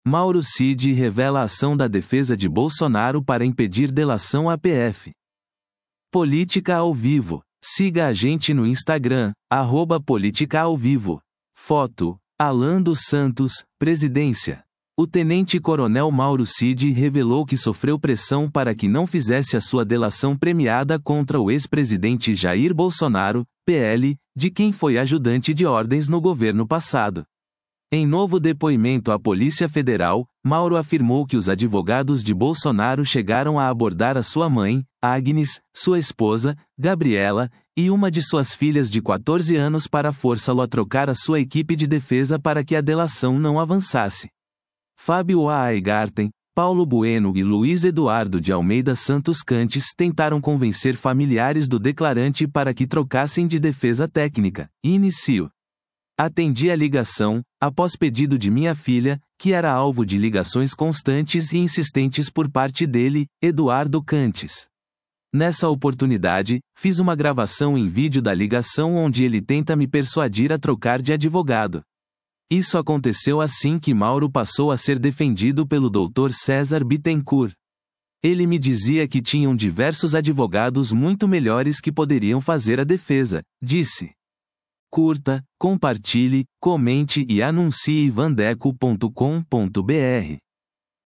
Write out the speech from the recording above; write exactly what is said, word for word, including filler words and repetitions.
Mauro Cid revela a ação da defesa de Bolsonaro para impedir delação à P F. Política ao vivo. Siga a gente no Instagram, arroba Política ao Vivo. Foto: Alan dos Santos, Presidência. O tenente-coronel Mauro Cid revelou que sofreu pressão para que não fizesse a sua delação premiada contra o ex-presidente Jair Bolsonaro, P L, de quem foi ajudante de ordens no governo passado. Em novo depoimento à Polícia Federal, Mauro afirmou que os advogados de Bolsonaro chegaram a abordar a sua mãe, Agnes, sua esposa, Gabriela, e uma de suas filhas de quatorze anos para forçá-lo a trocar a sua equipe de defesa para que a delação não avançasse. Fábio Aigarten, Paulo Bueno e Luiz Eduardo de Almeida Santos Cantes tentaram convencer familiares do declarante para que trocassem de defesa técnica. Inicio. Atendi a ligação, após pedido de minha filha, que era alvo de ligações constantes e insistentes por parte dele, Eduardo Cantes. Nessa oportunidade, fiz uma gravação em vídeo da ligação onde ele tenta me persuadir a trocar de advogado. Isso aconteceu assim que Mauro passou a ser defendido pelo doutor César Bittencourt. Ele me dizia que tinham diversos advogados muito melhores que poderiam fazer a defesa, disse. Curta, compartilhe, comente e anuncie vandeco ponto com ponto br.